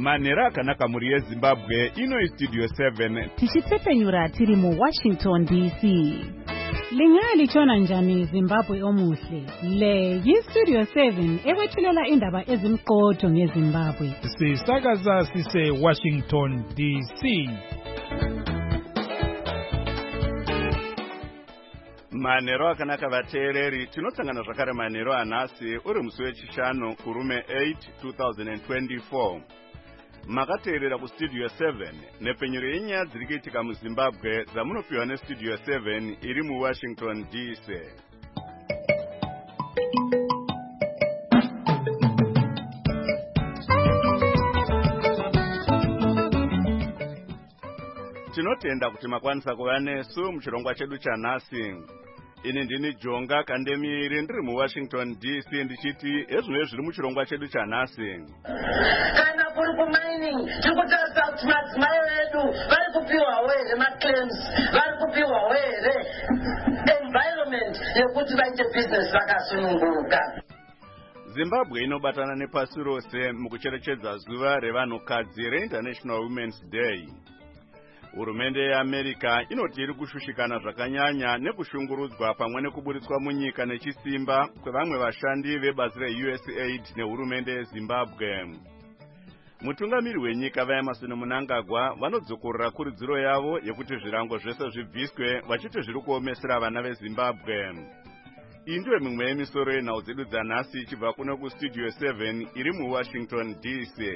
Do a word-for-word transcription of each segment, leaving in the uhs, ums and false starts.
Manera akanaka muri yeZimbabwe ino studio seven tichitsepenyura tiri mu Washington D C. Lingali chona njani Zimbabwe omuhle. Le yi studio seven ekwethulela indaba ezimqotho ngeZimbabwe. Sisakaza sise Washington D C. Manero akanaka vateereri tinosangana zvakare manero anhasi uri musi wechishanu kurume eight two thousand twenty-four. Makateerera kustudio seven nepenyero yenyaya dziri kuitika muZimbabwe dzamunopiwa nestudio seven iri muWashington D C. Tinotenda kuti makwanisa kuva nesu muchirongwa chedu chanhasi. Ini ndini Jonga Kandemiri ndiri muWashington D C ndichiti ezvino zviri muchirongwa chedu chanhasi. Kana kuri kumining tikutarisa kuti madzimai vedu vari kupiwa here maclaims, vari kupiwa here environment yekuti vaite business vakasununguka. Zimbabwe inobatana nepasi rose mukucherechedza zuva revanhukadzi reInternational Women's Day. Hurumende yeAmerica inoti iri kushushikana zvakanyanya nekushungurudzwa pamwe nekuburitswa munyika nechisimba kwevamwe vashandi vebazi reU S A I D nehurumende yeZimbabwe. Mutungamiri wenyika vaEmerson Mnangagwa vanodzokorera kurudziro yavo yekuti zvirango zvese zvibviswe vachiti zviri kuomesera vana veZimbabwe. Iyi ndiyo mimwe yemisoro yenhau dzedu dzanhasi ichibva kuno kustudio seven iri muWashington D C.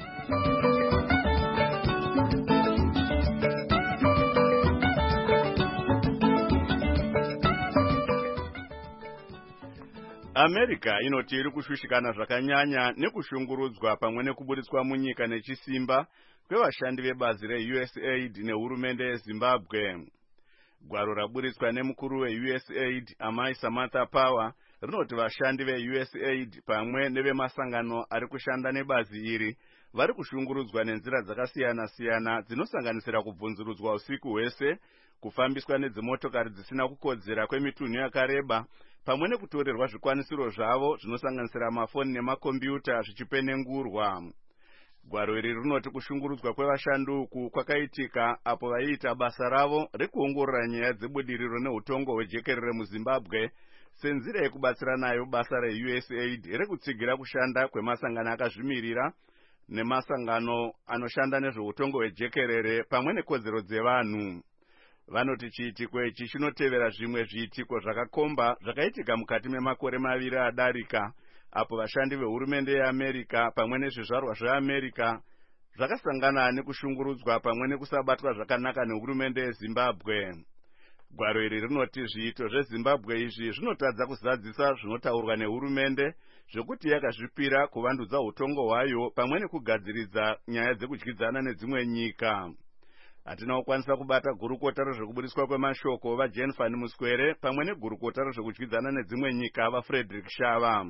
America inoti iri kushushikana zvakanyanya nekushungurudzwa pamwe nekuburitswa munyika nechisimba kwevashandi vebazi reU S A I D nehurumende yeZimbabwe. Gwaro raburitswa nemukuru weU S A I D Amai Samantha Power rinoti vashandi veU S A I D pamwe nevemasangano ari kushanda nebazi iri vari kushungurudzwa nenzira dzakasiyana-siyana dzinosanganisira kubvunzurudzwa usiku hwese, kufambiswa nedzimotokari dzisina kukodzera kwemitunhu yakareba, pamwe nekutorerwa zvikwanisiro zvavo zvinosanganisira mafoni nemakombiyuta zvichipenengurwa. Gwaro iri rinoti kushungurudzwa kwevashandi uku kwakaitika apo vaiita basa ravo rekuongorora nyaya dzebudiriro neutongo hwejekerere muZimbabwe senzira yekubatsira nayo basa reU S A I D rekutsigira kushanda kwemasangano akazvimirira nemasangano anoshanda nezveutongo hwejekerere pamwe nekodzero dzevanhu. Vanoti chiitiko ichi chinotevera zvimwe zviitiko zvakakomba zvakaitika mukati memakore maviri adarika apo vashandi vehurumende yeAmerica pamwe nezvizvarwa zveAmerica zvakasangana nekushungurudzwa pamwe nekusabatwa zvakanaka nehurumende yeZimbabwe. Gwaro iri rinoti zviito zveZimbabwe izvi zvinotadza kuzadzisa zvinotaurwa nehurumende zvekuti yakazvipira kuvandudza utongo hwayo pamwe nekugadziridza nyaya dzekudyidzana nedzimwe nyika. Hatina kukwanisa kubata gurukota rezvekuburiswa kwemashoko vaJane Van Muswere pamwe negurukota rezvekudyidzana nedzimwe nyika vaFrederick Shava.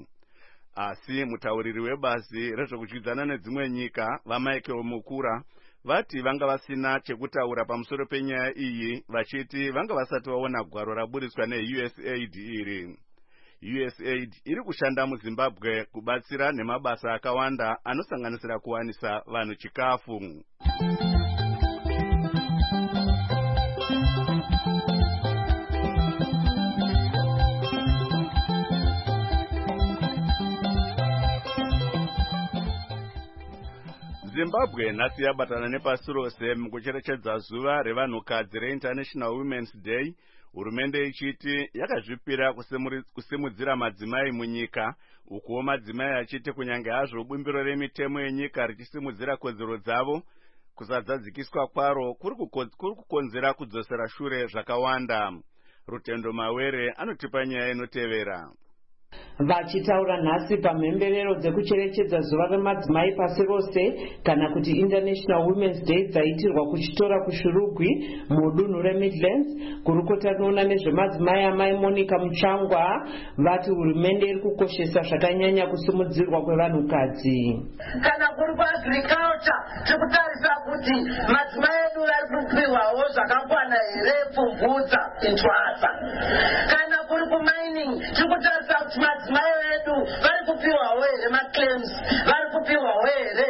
Asi mutauriri webazi rezvekudyidzana nedzimwe nyika vaMichael Mukura vati vanga vasina chekutaura pamusoro penyaya iyi vachiti vanga vasati vaona gwaro raburiswa neU S A I D iri. U S A I D iri kushanda muZimbabwe kubatsira nemabasa akawanda anosanganisira kuwanisa vanhu chikafu. Zimbabwe nhasi yabatana nepasi rose mukucherechedza zuva revanhukadzi reInternational Women's Day, hurumende ichiti yakazvipira kusimudzira madzimai munyika, ukuwo madzimai achiti kunyange hazvo bumbiro remitemo yenyika richisimudzira kodzero dzavo, kusadzadzikiswa kwaro kuri kukonzera kudzosera shure zvakawanda. Rutendo Mawere anotipa nyaya inotevera. Vachitaura nhasi pamhemberero dzekucherechedza zuva remadzimai pasi rose kana kuti International Women's Day dzaitirwa kuchitora kushurugwi mudunhu reMidlands, gurukota rinoona nezvemadzimai Amai Monica Muchangwa vati hurumende iri kukoshesa zvakanyanya kusimudzirwa kwevanhukadzi. Kana kuri kuagriculture tikutarisa kuti madzimai edu vari kupiwawo zvakakwana here pfumvudza intwasa. Kana kuri kumining tikutarisa kuti madzimai vedu vari kupiwawo here maclaims, vari kupiwawo here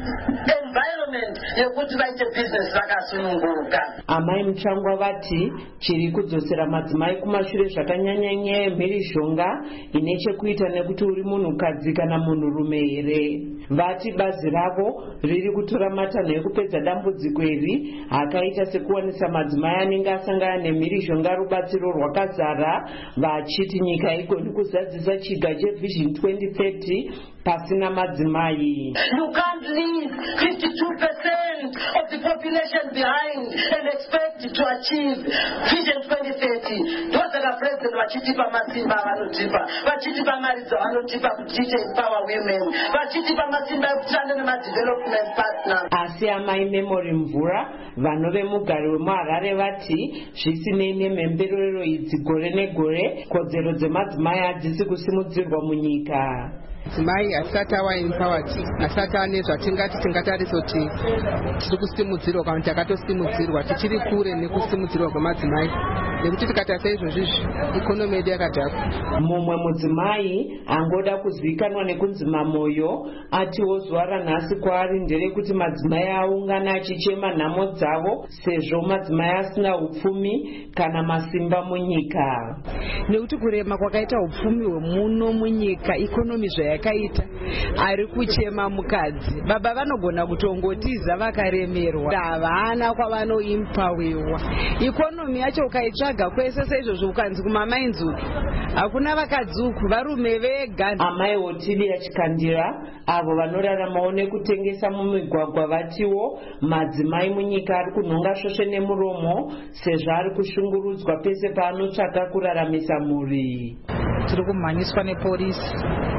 environment yekuti vaite business vakasununguka. Amai Muchangwa vati chiri kudzosera madzimai kumashure zvakanyanya nyaya yemhirizhonga ine chekuita nekuti uri munhukadzi kana munhurume here. Vati bazi ravo riri kutora matanho ekupedza dambudziko iri akaita sekuwanisa madzimai anenge asangana nemhirizhonga rubatsiro rwakazara, vachiti nyika igoni kuzadzisa chiga chevision twenty thirty pasina madzimai. You can't leave fifty-two percent of the population behind and expect to achieve vision twenty thirty. Those that are present vachitipa masimba vanotipa, vachitipa mari dzavanotipa kuti empower women, vachitipa masimba ekushanda nema-development partners. Asi amai Memory Mvura vanove mugari wemuHarare vati zvisinei nemhemberero idzi gore negore kodzero dzemadzimai hadzisi kusimudzirwa munyika. Madzimai asati ava empowered, asati ane zvatingati tingatarisa kuti tiri kusimudzirwa kana takatosimudzirwa, tichiri kure nekusimudzirwa kwemadzimai, nekuti tikatarisa izvozvizvi ikonomi yedu yakadhakwa. Mumwe mudzimai angoda kuzivikanwa nekunzi Mamoyo atiwo zuva ranhasi kwaari nderekuti madzimai aungana achichema nhamo dzavo sezvo madzimai asina upfumi kana masimba munyika. Nekuti kurema kwakaita upfumi hwemuno munyika, ikonomi zvayakaita, ari kuchema mukadzi. Baba vanogona kutongotiza vakaremerwa, havana kwavanoimpawiwa. Ikonomi yacho ukaitsvaga kwese seizvozvo ukanzi kumamai Nzuki hakuna vakadzuku, varume vega. Amai Otili Chikandira avo vanoraramawo nekutengesa mumigwagwa vatiwo madzimai munyika ari kunhonga svosve nemuromo sezvo ari kushungurudzwa pese paanotsvaka kuraramisa mhuri. Tiri kumhanyiswa nepolisi,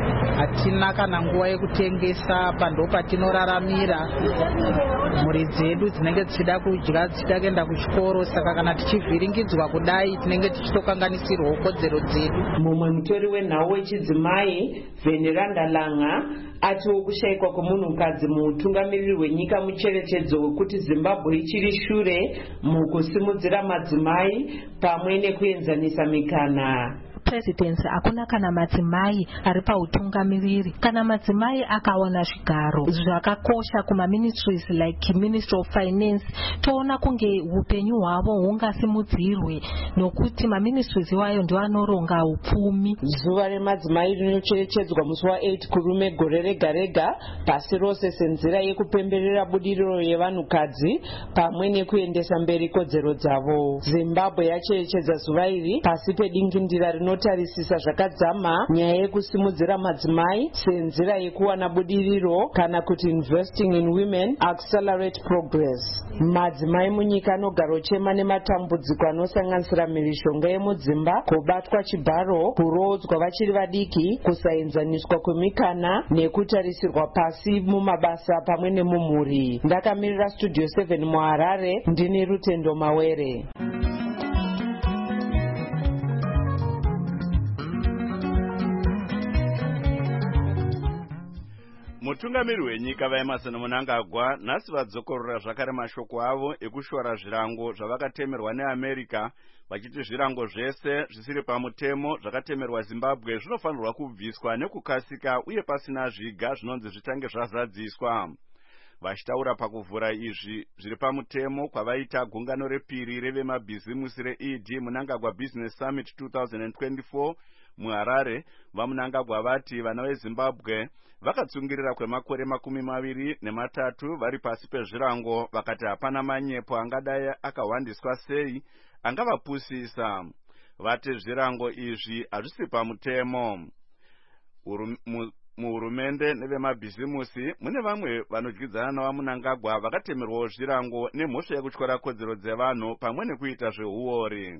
hatina kana nguva yekutengesa, pando patinoraramira. Mhuri dzedu dzinenge dzichida kudya, dzichida kuenda kuchikoro, saka kana tichivhiringidzwa kudai tinenge tichitokanganisirwa kodzero dzedu. Mumwe mutori wenhau wechidzimai Veneranda Langa atiwo kushayikwa kwemunhukadzi muutungamiriri hwenyika mucherechedzo wekuti Zimbabwe ichiri shure mukusimudzira madzimai pamwe nekuenzanisa mikana. Presidency hakuna kana madzimai ari pautungamiriri. Kana madzimai akawana zvigaro zvakakosha kuma ministries like Ministry of Finance, toona kunge upenyu hwavo hungasimudzirwe nokuti maministries iwayo ndio anoronga upfumi. Zuva remadzimai rinocherechedzwa musi wa8 kurume gore rega rega pasi rose senzira yekupemberera budiriro yevanhukadzi pamwe nekuendesa mberi kodzero dzavo. Zimbabwe yacherechedza zuva iri pasi pedingindira rinotarisisa zvakadzama nyaya yekusimudzira madzimai senzira yekuwana budiriro kana kuti investing in women accelerate progress. Madzimai munyika anogara chema nematambudziko anosanganisira mhirizhonga yemudzimba, kubatwa chibharo, kurodzwa vachiri vadiki, kusaenzaniswa kwemikana nekutarisirwa pasi mumabasa pamwe nemumhuri. Ndakamirira Studio seven muHarare, ndini Rutendo Mawere. Mutungamiri wenyika vaEmmerson Mnangagwa nhasi vadzokorora zvakare mashoko avo ekushora zvirango zvavakatemerwa neAmerica, vachiti zvirango zvese zvisiri pamutemo zvakatemerwa Zimbabwe zvinofanirwa kubviswa nekukasika uye pasina zviga zvinonzi zvitange zvazadziswa. Vachitaura pakuvhura izvi zviri pamutemo kwavaita gungano repiri revemabhizimusi reE D Mnangagwa Business Summit twenty twenty-four muHarare, vaMnangagwa vati vana veZimbabwe vakatsungirira kwemakore makumi maviri nematatu vari pasi pezvirango, vakati hapana manyepo angadai akawandiswa sei angavapusisa. Vati zvirango izvi hazvisi pamutemo. Muhurumende nevemabhizimusi mune vamwe vanodyidzana navaMnangagwa vakatemerwawo zvirango nemhosva yekutyora kodzero dzevanhu pamwe nekuita zveuori.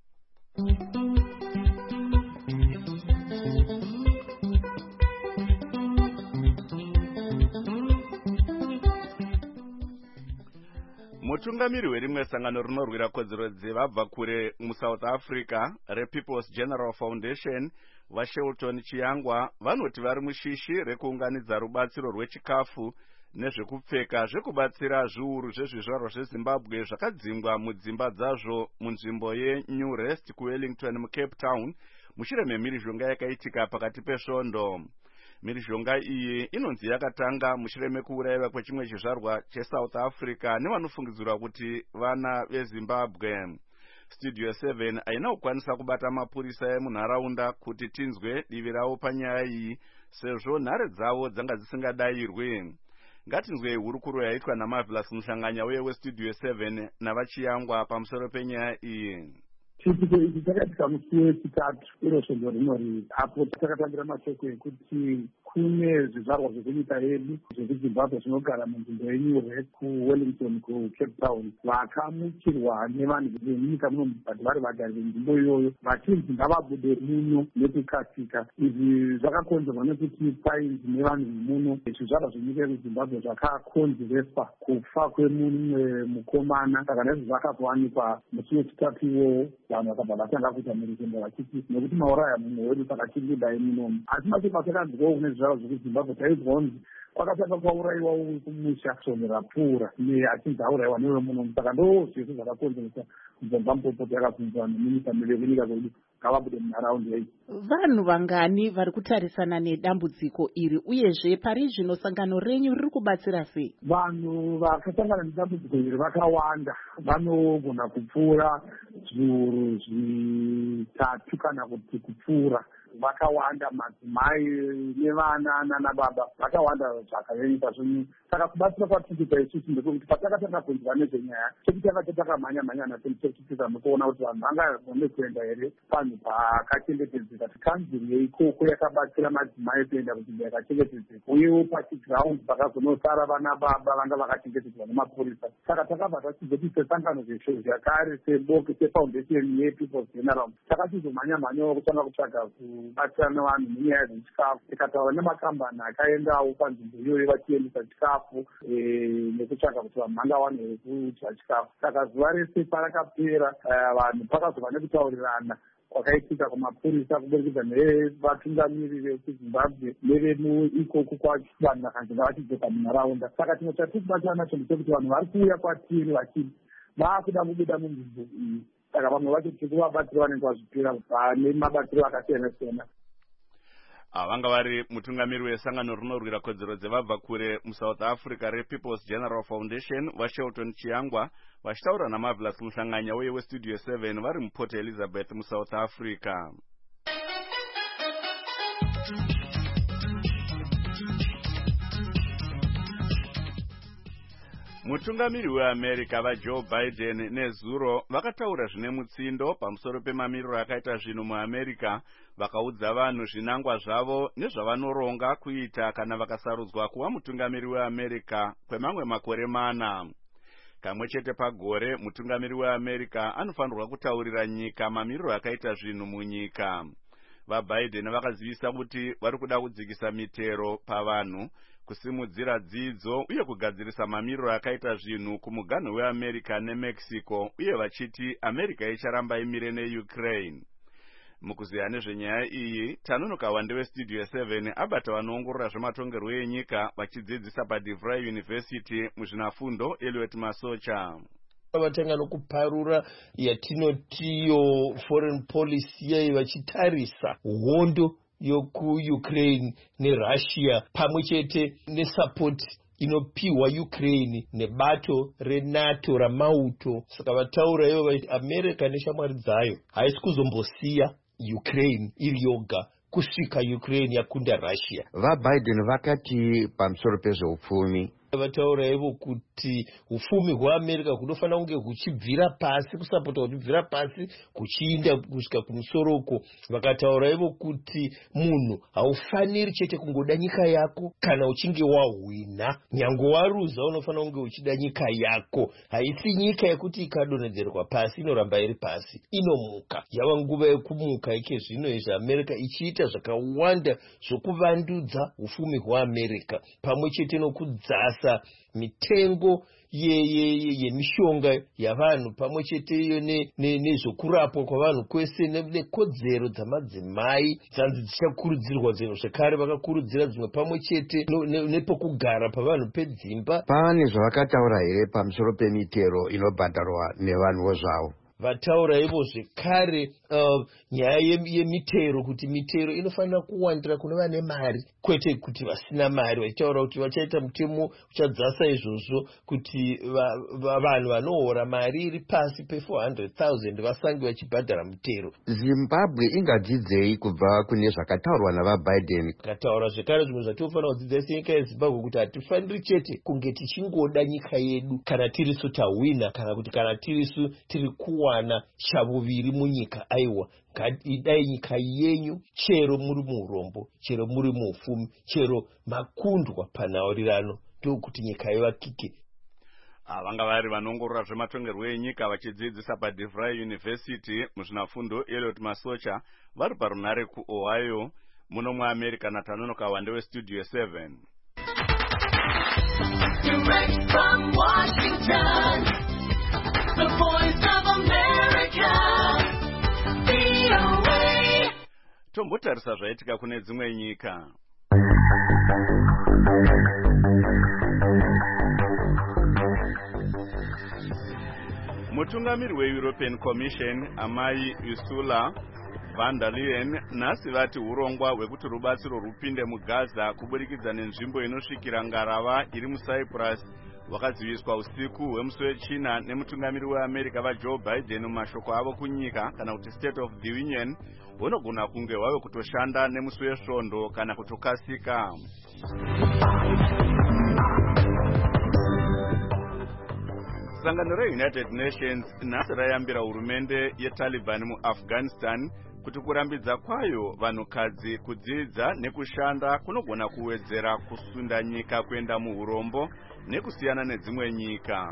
Mutungamiri werimwe sangano rinorwira kodzero dzevabva kure muSouth Africa rePeople's General Foundation vaShelton Chiyangwa vanoti vari mushishi rekuunganidza rubatsiro rwechikafu nezvekupfeka zvekubatsira zviuru zvezvizvarwa zveZimbabwe zvakadzingwa mudzimba dzazvo munzvimbo yeNew Rest kuWellington muCape Town mushure memhirizhonga yakaitika pakati pesvondo. Mhirizhonga iyi inonzi yakatanga mushure mekuurayiwa kwechimwe chizvarwa cheSouth Africa nevanofungidzirwa kuti vana veZimbabwe. Studio seven haina kukwanisa kubata mapurisa emunharaunda kuti tinzwe divi ravo panyaya iyi sezvo nhare dzavo dzanga dzisingadayirwi. Ngatinzwei hurukuro yaitwa naMarvelous Muhlanganya uye weStudio seven navachiyangwa pamusoro penyaya iyi. Chiitiko ichi chakaitika musi wechitatu iro svondo rinori apo takatangira mashoko ekuti kune zvizvarwa zvekunyika yedu zvekuZimbabwe zvinogara munzvimbo yeNyuhe kuWellington kuCape Town vakamukirwa nevanhu venyika muno bati vari vagari venzvimbo iyoyo vachinzi ngavabude muno nekukasika. Izvi zvakakonzerwa nekuti painzi nevanhu vemuno zvizvarwa zvenyika yekuZimbabwe zvakakonzereswa kufa kwemumwe mukomana. Saka naizvo zvakazowanikwa musi wechitatu iwowo vanhu vakabva vatanga kuita mhirizhonga vachiti nekuti mauraya mumwe wedu saka tiri kudai munomu. Asi machepa takanzwawo kune zvizvarwa zvekuZimbabwe taizwa kunzi kwakatanga kwaurayiwa kumusha svondo rapfuura achinzi aurayiwa newe munomu. Saka ndo zvese zvakakonzeresa kubva mupopoti yakabvunzwa neminista miviri kwedu ngavabude munharaunda iyi. Vanhu vangani vari kutarisana nedambudziko iri uyezve pari zvino sangano renyu riri kubatsira sei? Vanhu vakasangana nedambudziko iri vakawanda, vanogona kupfuura zviuru zvitatu kana kuti kupfuura. Vakawanda madzimai nevana nanababa vakawanda zvakavenyika zvino. Saka kubatsira kwatikuita isusu ndekuti patakatanga kunzwa nezvenyaya chekuti tanga takamhanya mhanya nasenitetiza mukuona kuti vanhu vangagone kuenda here panhu pakachengetedzeka. Kanzuri yeikoko yakabatsira madzimai kuenda kunzvimbo yakachengetedzeka uyewo pachiground pakazonosara vana baba vanga vakachengetedzwa nemapurisa. Saka takabva tachizoti sesangano zvekare seboke sefoundation yePeople's General takachizomhanya mhanyawo kutanga kutsvaga kubatsira nevanhu munyaya dzechikafu. Tikataura nemakambani akaendawo panzvimbo iyoyo vachiendesa chikafu nekutsvaga kuti vanhu vangawane kudya chikafu. Saka zuva rese parakapera vanhu pakazova nekutaurirana kwakaitika kumapurisa kuburikidza nevatungamiriri vekuZimbabwe nevemuikoko kwacho vanhu vakanzonga vachidzoka munharaunda. Saka chimwe chatiri kubatana nacho ndechekuti vanhu vari kuuya kwatiri vachiti vaakuda kubuda munzvimbo iyi. Saka vamwe vacho tiri kuvabatsira vanenge vazvipira pane mabatsiro akasiyana siyana. Vanga vari mutungamiri wesangano rinorwira kodzero dzevabva kure muSouth Africa rePeople's General Foundation vaShelton Chiyangwa vachitaura naMarvelous Muhlanganya uye weStudio seven vari muPort Elizabeth muSouth Africa. Mutungamiri weAmerica vaJoe Biden nezuro vakataura zvine mutsindo pamusoro pemamiriro akaita zvinhu muAmerica, vakaudza vanhu zvinangwa zvavo nezvavanoronga kuita kana vakasarudzwa kuva mutungamiri weAmerica kwemamwe makore mana. Kamwe chete pagore mutungamiri weAmerica anofanirwa kutaurira nyika mamiriro akaita zvinhu munyika. VaBiden vakazivisa kuti vari kuda kudzikisa mitero pavanhu, kusimudzira dzidzo uye kugadzirisa mamiriro akaita zvinhu kumuganhu weAmerica neMexico, uye vachiti America icharamba imire neUkraine. Mukuziya nezvenyaya iyi, tanonoka wande weStudio seven abata vanoongorora zvematongerwo enyika vachidzidzisa paDeVry University muzvinafundo Elliot Masocha. Vatanga nokuparura yatinotiyo foreign policy yayi vachitarisa hondo yokuUkraine neRussia pamwe chete nesupport inopiwa Ukraine nebato reNATO ramauto. Saka vataura ivo vachiti America neshamwari dzayo haisi kuzombosiya Ukraine iri yoga kusvika Ukraine yakunda Russia. VaBiden vakati pamusoro pezveupfumi vataura ivo kuti ufumi hweAmerica hunofanira kunge huchibvira pasi, kusapota huchibvira pasi kuchiinda kusvika kumusoroko. Vakataura ivo kuti munhu haufaniri chete kungoda nyika yako kana uchinge wahwina, nyange waruza unofanira kunge uchida nyika yako. Haisi nyika yekuti ikadonhedzerwa pasi inoramba iri pasi, inomuka. Yava nguva yekumuka ike zvino izvi America ichiita zvakawanda zvokuvandudza ufumi hweAmerica pamwe chete nokudzasa mitengo yemishonga ye, ye, yavanhu pamwe chete iyo nezvokurapwa kwavanhu kwese nekodzero dzamadzimai dzanzi dzichakurudzirwa dzino zvekare vakakurudzira dzimwe pamwe chete nepokugara pavanhu pedzimba. Pane zvavakataura here pamusoro pemitero inobhadharwa nevanhuwo zvavo? vataura ivo zvekare uh, nyaya yemitero kuti mitero inofanira kuwandira kune vane mari kwete kuti vasina mari, vachitaura kuti vachaita mutemo uchadzasa izvozvo kuti vanhu vanohora mari iri pasi pe four hundred thousand vasange vachibhadhara mutero. Zimbabwe ingadzidzei kubva kune zvakataurwa navaBiden? Akataura zvekare zvimwe zvatofanira kudzidza senyika yeZimbabwe kuti hatifaniri chete kunge tichingoda nyika yedu kana tirisu tawina kana kuti kana tirisu tiri kuwana shavuviri munyika. Aiwa, idai nyika yenyu, chero muri muurombo, chero muri muufumi, chero makundwa panhaurirano, ndokuti nyika yevakike. Vanga vari vanongorora zvematongerwo enyika vachidzidzisa paDeVry University muzvinafundo Elliot Masocha vari parunare kuOhio muno muAmerica. Natanonoka wande weStudio seven. Direct from Washington, the voice of America, V O A. Tombotarisa zvaitika kune dzimwe nyika. Mutungamiri weEuropean Commission amai Ursula von der Leyen nhasi vati urongwa hwekuti rubatsiro rupinde muGaza kuburikidza nenzvimbo inosvikira ngarava iri muCyprus hwakaziviswa usiku hwemusi wechina nemutungamiri weAmerica vaJoe Biden mumashoko avo kunyika kana kuti State of the Union hunogona kunge hwave kutoshanda nemusi wesvondo kana kutokasika. Sangano reUnited Nations nhasi rayambira hurumende yeTaliban muAfghanistan kuti kurambidza kwayo vanhukadzi kudzidza nekushanda kunogona kuwedzera kusunda nyika kuenda muurombo nekusiyana nedzimwe nyika.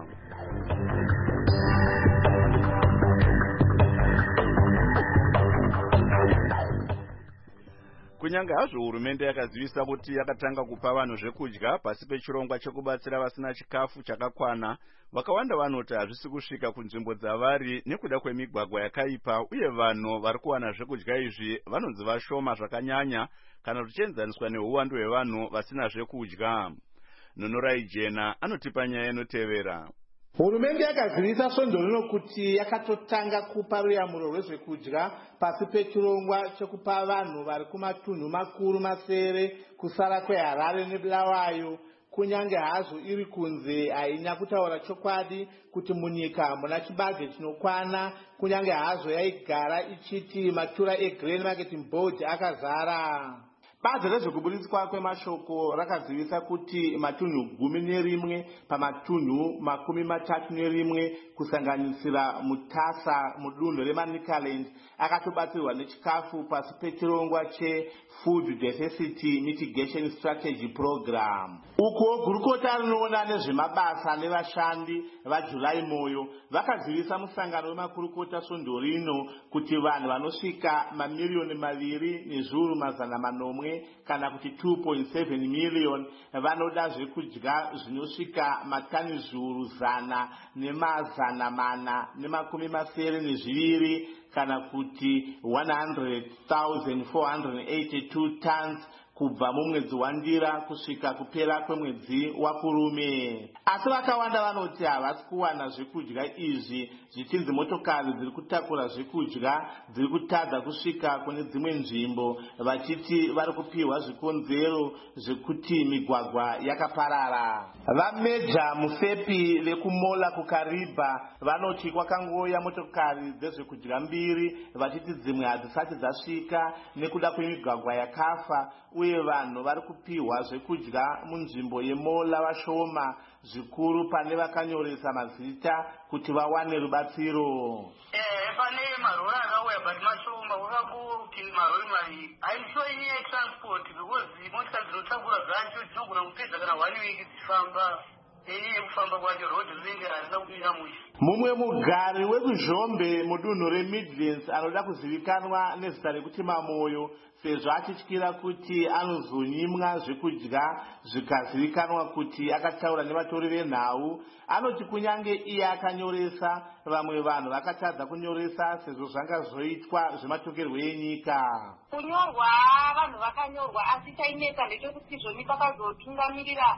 Kunyange hazvo hurumende yakazivisa kuti yakatanga kupa vanhu zvekudya pasi pechirongwa chekubatsira vasina chikafu chakakwana, vakawanda vanoti hazvisi kusvika kunzvimbo dzavari nekuda kwemigwagwa yakaipa uye vanhu vari kuwana zvekudya izvi vanonzi vashoma zvakanyanya kana zvichienzaniswa neuwandu hwevanhu vasina zvekudya. Nonorai Jena anotipa nyaya inotevera. Hurumende yakazivisa svondo rino kuti yakatotanga kupa ruyamuro rwezvekudya pasi pechirongwa chekupa vanhu vari kumatunhu makuru masere kusara kweHarare neBulawayo, kunyange hazvo iri kunze hainya kutaura chokwadi kuti munyika muna chibage chinokwana, kunyange hazvo yaigara ichiti matura eGrain Marketing Board akazara. Bazi rezvekuburitswa kwemashoko rakazivisa kuti matunhu gumi nerimwe pamatunhu makumi matatu nerimwe kusanganisira Mutasa mudunhu reManicaland akatobatsirwa nechikafu pasi pechirongwa cheFood Diversity Mitigation Strategy Program. Uko gurukota rinoona nezvemabasa nevashandi vaJulai Moyo vakazivisa musangano wemakurukota svondo rino kuti vanhu vanosvika mamiliyoni maviri nezviuru mazana manomwe kana kuti two point seven million vanoda zvekudya zvinosvika matani zviuru zana nemazana mana nemakumi masere nezviviri kana kuti one hundred thousand four hundred eighty-two tons kubva mumwedzi waNdira kusvika kupera kwemwedzi waKurume. Asi vakawanda vanoti havasi kuwana zvekudya izvi, zvichinzi motokari dziri kutakura zvekudya dziri kutadza kusvika kune dzimwe nzvimbo, vachiti vari kupiwa zvikonzero zvekuti migwagwa yakaparara. Vameja Musepi vekuMola kuKariba vanoti kwakangouya motokari dzezvekudya mbiri, vachiti dzimwe hadzisati dzasvika nekuda kwemigwagwa yakafa uye vanhu vari kupiwa zvekudya munzvimbo yeMola vashoma zvikuru pane vakanyoresa mazita kuti vawane rubatsiro. Eh pane marori akauya but mashoma wakakuru kuti marori mari haisiwa inyaya yetransport because motikari dzinotakura dzacho dzinogona kupedza kana one week dzichifamba. Mumwe mugari wekuZhombe mudunhu reMidlands anoda kuzivikanwa nezita rekuti Mamoyo sezvo achityira kuti anozonyimwa zvekudya zvikazivikanwa kuti akataura nevatori venhau, anoti kunyange iye akanyoresa vamwe vanhu vakatadza kunyoresa sezvo zvanga zvoitwa zvematongerwo enyika. Kunyorwa vanhu vakanyorwa asi chainetsa ndechekuti zvoni pakazotungamirira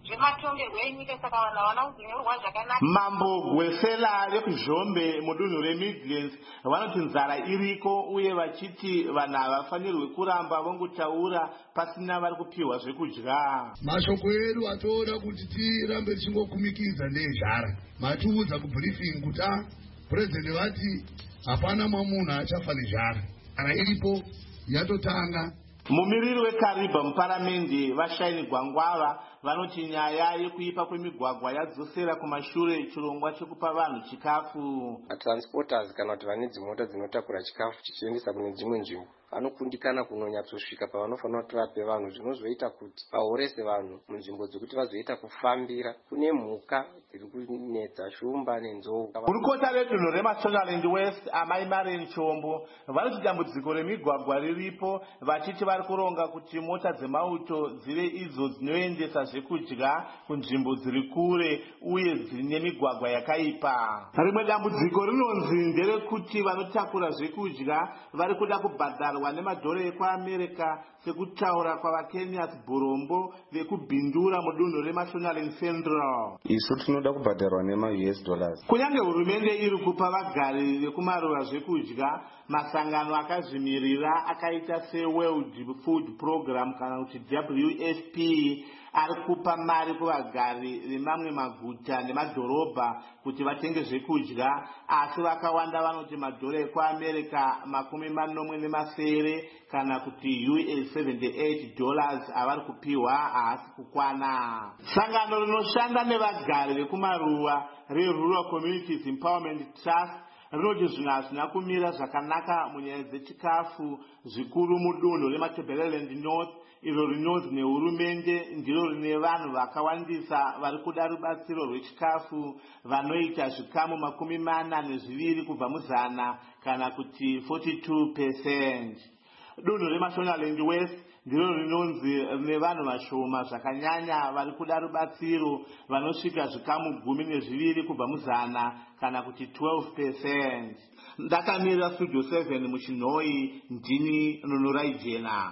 zvematongerwo enyika, saka vanhu havana kuzonyorwa zvakanaka. Mambo Gwesela rekuzhombe mudunhu reMidlands vanoti nzara iriko uye vachiti vanhu havafanirwi kuramba vongotaura pasina vari kupiwa zvekudya. Mashoko edu atoda kuti tirambe tichingokumikidza nezvara. Matiudza kubriefing kuti a president vati hapana mwamunhu achafa nezvara. Kana iripo yatotanga. Mumiriri weKariba muparamende vaShaini Gwangwava vanoti nyaya yekuipa kwemigwagwa yadzosera kumashure chirongwa chekupa vanhu chikafu. Transporters kana kuti vane dzimota dzinotakura chikafu chichiendesa kune dzimwe nzvimbo vanokundikana kunonyatsosvika pavanofanira kuti vape vanhu, zvinozoita kuti vaorese vanhu munzvimbo dzekuti vazoita kufambira. Kune mhuka dziri kunetsa, shumba nenzou. Gurukota redunhu reMashonaland West amai Mareni Chombo vanoti dambudziko remigwagwa riripo, vachiti vari kuronga kuti mota dzemauto dzive idzo dzinoendesa zvekudya kunzvimbo dziri kure uye dzine migwagwa yakaipa. Rimwe dambudziko rinonzi nderekuti vanotakura zvekudya vari kuda kubhadharwa nemadhora ekuAmerica sekutaura kwavaKenias Burombo vekubhindura mudunhu reMashonaland Central. Isu tinoda kubhadharwa nema-U S dollars. Kunyange hurumende iri kupa vagari vekumaruva zvekudya, masangano akazvimirira akaita seWorld Food Program kana kuti W F P ari kupa mari kuvagari vemamwe maguta nemadhorobha kuti vatenge zvekudya, asi vakawanda vanoti madhora ekuAmerica makumi manomwe nemasere kana kuti U S seventy-eight dollars avari kupiwa haasi kukwana. Sangano rinoshanda nevagari vekumaruwa reRural Communities Empowerment Trust rinoti zvinhu hazvina kumira zvakanaka munyaya dzechikafu zvikuru mudunhu reMatabeleland North, iro rinonzi nehurumende ndiro rine vanhu vakawandisa vari kuda rubatsiro rwechikafu vanoita zvikamu makumi mana nezviviri kubva muzana kana kuti forty-two percent. Dunhu reMashonaland West ndiro rinonzi rine vanhu vashoma zvakanyanya vari kuda rubatsiro vanosvika zvikamu gumi nezviviri kubva muzana kana kuti twelve percent. Ndakamirira Studio seven muchinhoi, ndini Nunurai Jena.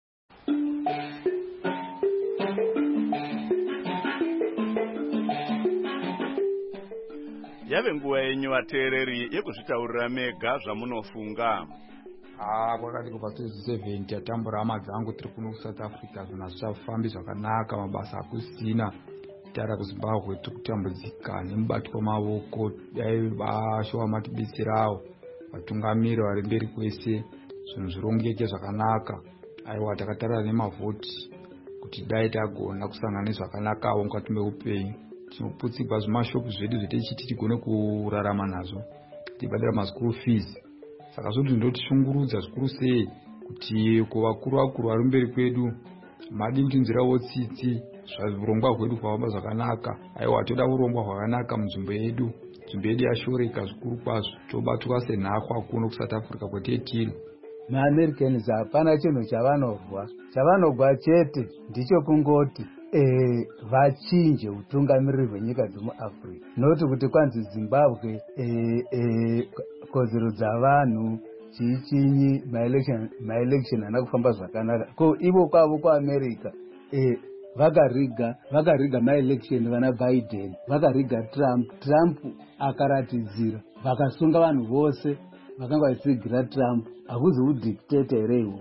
Yave nguva yenyu vateereri yekuzvitaurira mega zvamunofunga. Ah, kwakati kubva twenty-seven tatambura hama dzangu tiri kuno kuSouth Africa, zvinhu hazvichafambi zvakanaka, mabasa hakusina. Tara kuZimbabwe tiri kutambudzika nemubatwa wamaoko, dai vashowa matibetserawo vatungamiri vari mberi kwese zvinhu zvirongeke zvakanaka. Aiwa takatarira nemavhoti kuti dai tagona kusangana zvakanakawo mukati meupenyu. Tinoputsigwa zvimashopu zvedu zvetichiti tigone kurarama nazvo, tibhadhara maschool fees. Saka zvondi ndotishungurudza zvikuru sei kuti kuvakuru vakuru vari mberi kwedu madinginzirawo tsitsi zvaurongwa hwedu hwavamba zvakanaka. Aiwa toda urongwa hwakanaka munzvimbo yedu, nzvimbo yedu yashoreka zvikuru kwazvo, tobatwa senhakwa kuno kuSouth Africa kwetetiri. MaAmericans hapana chinhu chavanobva, chavanobva chete ndicho kungoti eh vachinje utungamiriri hwenyika dzemuAfrica, noti kuti kwanzi Zimbabwe eh eh kodzero dzavanhu chichinyi maelection maelection ana kufamba zvakanaka, ko ivo kwavo kuAmerica eh vakariga vakariga maelection vana Biden, vakariga Trump, Trump akaratizira vakasunga vanhu vose vakanga vachitsigira Trump. Hakuzi udictator here ihwohwo.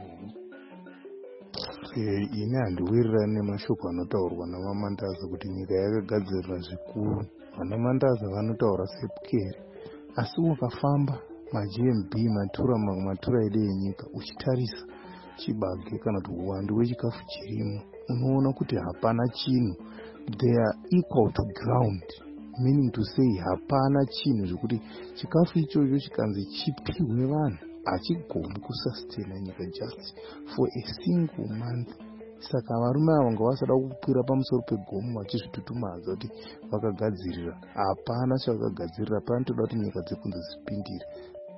Ine handiwirirani nemashoko anotaurwa navaMandaza kuti nyika yakagadzirira zvikuru. VanaMandaza vanotaura sepukeri, asi ukafamba maG M B matura matura edu enyika uchitarisa chibage kana kuti uwandu hwechikafu chirimo, unoona kuti hapana chinhu. They are equal to ground, meaning to say hapana chinhu zvokuti chikafu ichocho chikanzi chipiwe vanhu hachigoni kusustain nyika just for a single month. Saka varume ava vanga vasada kukwira pamusoro pegomo vachizvitutumadza kuti vakagadzirira. Hapana chavakagadzirira, panotoda kuti nyika dzekunze dzipindire.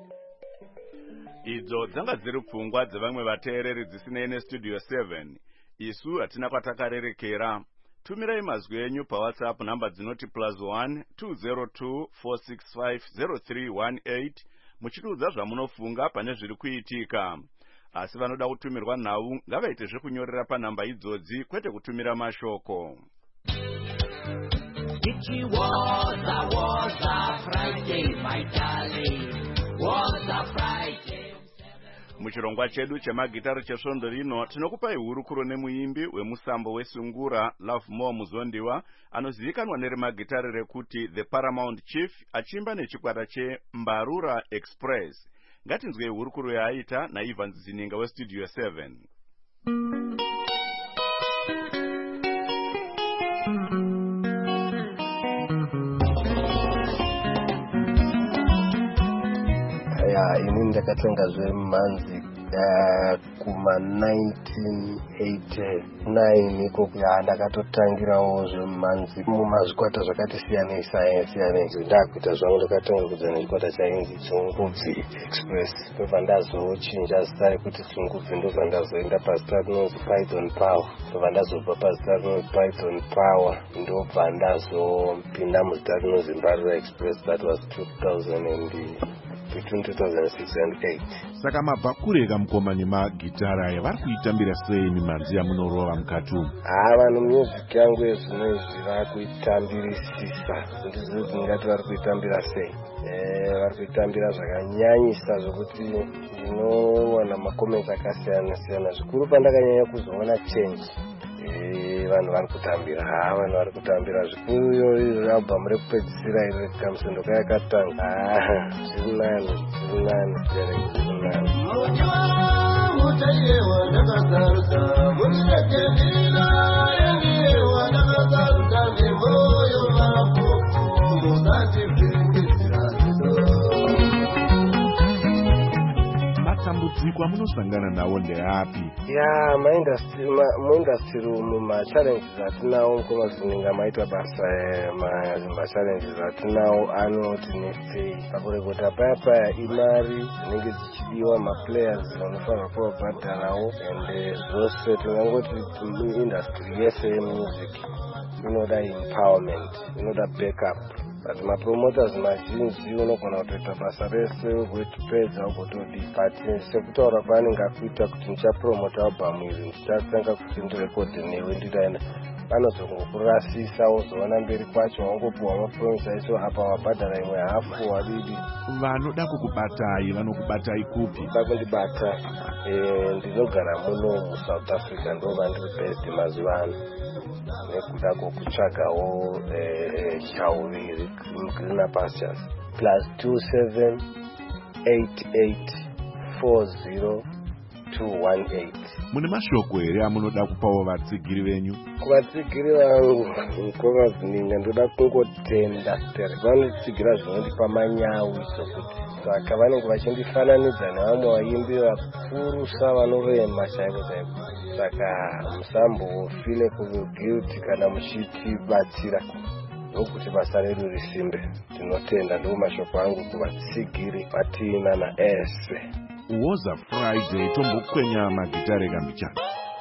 Idzo dzanga dziri pfungwa dzevamwe vateereri dzisinei neStudio seven. Isu hatina kwatakarerekera. Tumirai mazwi enyu paWhatsApp namba dzinoti plus one two zero two four six five zero three one eight muchitiudza zvamunofunga pane zviri kuitika. Asi vanoda kutumirwa nhau ngavaite zvekunyorera panhamba idzodzi kwete kutumira mashoko. She was a, was a Friday, my darling. Was a Friday. Muchirongwa chedu chemagitari chesvondo rino tinokupai hurukuro nemuimbi wemusambo wesungura Love More Muzondiwa anozivikanwa nerimagitari rekuti The Paramount Chief achimba nechikwata cheMbarura Express. Ngatinzwei hurukuro yaaita naIvan Zininga weStudio seven. Ya, ini ndakatenga zvemanzi uh, kuma nineteen eighty-nine iko ya ndakatotangirawo zvemanzi mumazvikwata zvakati siyanei siyanei ndakuita zvangu ndakatenga kudza nechikwata chainzi Tsungudzi Express ndobva ndazochinja zita rekuti Tsungudzi ndobva ndazoenda pazita rinonzi Python Power ndobva ndazobva pazita rinonzi Python Power ndobva ndazopinda muzita rinonzi Mbarura Express. That was two thousand between two thousand six and eight. Saka mabva kureka mukomani magitara aya vari kuitambira sei mimanzi yamunorova mukati umu? Ah, vanhu music yangu yezvino izvi vari kuitambirisisa, ndizvo ndingati vari kuitambira sei. Eh, vari kuitambira zvakanyanyisa zvokuti ndinowana makomenti akasiyana siyana. Zvikuru pandakanyanya kuzoona change. Eh, vanhu vari kutambira, ha, vanhu vari kutambira zvikuru iyo album rekupedzisira iri kamusindo kaya katanga. Ah, zviri nani, zviri nani, zviri nani. Mutaiwa ndakazaruka, mutirekerera yangiwa ndakazaruka nemoyo wako, muzati vingizira matambudziko amunosangana nawo ndeapi? Ya, muindastry umu machallenges atinawo nkomazininga maita basa machallenges atinawo anoti nesei pakurekota paya paya imari dzinenge dzichidiwa maplayers vanofanira kuvabhadharawo ende zvose tingangoti muindastry yese yemusic inoda empowerment, inoda backup. But mapromoters mazhinji unogona kutoita basa rese ugotipedza ugotodi but sekutaura kwaanenge akuita kuti ndichapromota album iri ndichatanga kuti ndirekodhe newe nditaenda vanozongokurasisa wozoona mberi kwacho wangopuwa mapromisa iso apa wabhadhara imwe hafu wadidi. Vanoda kukubatai vanokubatai kupi? Kuda kundibata ndinogara muno muSouth Africa ndova ndiri based mazuva ano nekuda kwokutsvagawo chauviri greener pastures plus two seven eight eight four zero two one eight. Mune mashoko here amunoda kupawo vatsigiri venyu? Kuvatsigiri vangu nkomazininga ndoda kungotenda vanotsigira zvinondipa manyawi sokuti saka vanenge vachindifananidza nevamwe vaimbi vakurusa vanorema chaiko chaiko. Saka musambofile guilty kana muchitibatsira nokuti basa redu risimbe. Tinotenda ndo mashoko angu kuvatsigiri vatina naese. Woza Friday tombokwenya magitare kambicha.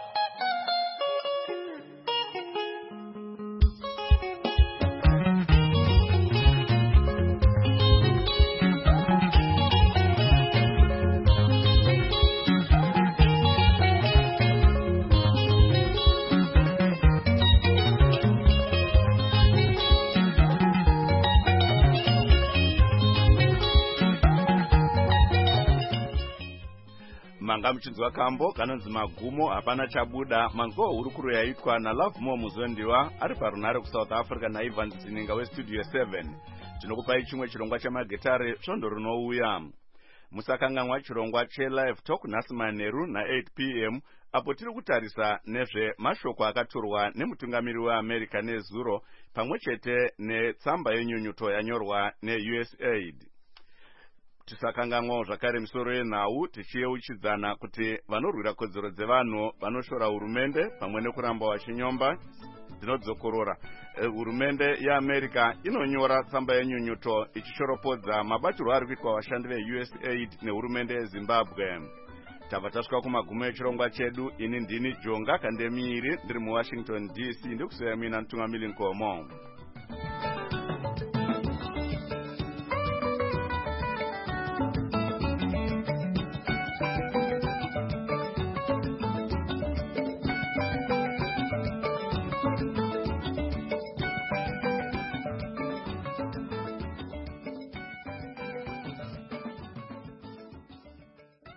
Manga mchinzwa kambo kanonzi magumo hapana chabuda mango hurukuro yaitwa na Love More Muzondiwa ari parunare kuSouth Africa naIvan Zininga weStudio seven. Tinokupai chimwe chirongwa chamagitare svondo rinouya. Musakanganwa chirongwa cheLive Talk nhasi manheru na eight p m apo tiri kutarisa nezve mashoko akatorwa nemutungamiri weAmerica nezuro pamwe chete netsamba yenyunyuto yanyorwa neU S A I D. Tisakanganwa zvakare misoro yenhau tichiyeuchidzana kuti vanorwira kodzero dzevanhu vanoshora hurumende pamwe nekuramba vachinyomba dzinodzokorora. Hurumende yeAmerica inonyora tsamba yenyunyuto ichishoropodza mabatirwo ari kuitwa vashandi veU S A I D nehurumende yeZimbabwe. Tabva tasvika kumagumo echirongwa chedu. Ini ndini Jonga Kandemiiri ndiri muWashington D C ndikusiya mina Mtungamiri Nkomo.